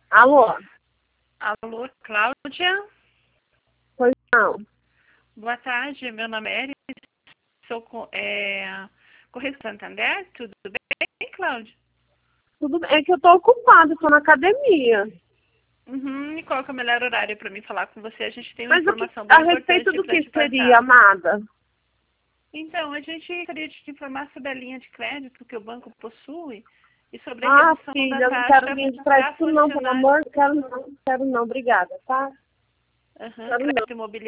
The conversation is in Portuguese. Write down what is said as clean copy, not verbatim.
Alô? Alô, Cláudia? Pois não. Boa tarde, meu nome é Eris, sou Correio Santander, tudo bem, Cláudia? Tudo bem. É que eu tô ocupada, tô na academia. E qual que é o melhor horário para mim falar com você? A gente tem uma Mas informação a bem respeito importante do para que te seria, passar. amada? Então, a gente queria te informar sobre a linha de crédito que o banco possui e sobre a Ah, redução da filha, eu não quero taxa linha de para crédito não, pelo funcionários. amor, quero não, obrigada, tá? Quero não. Crédito imobiliário.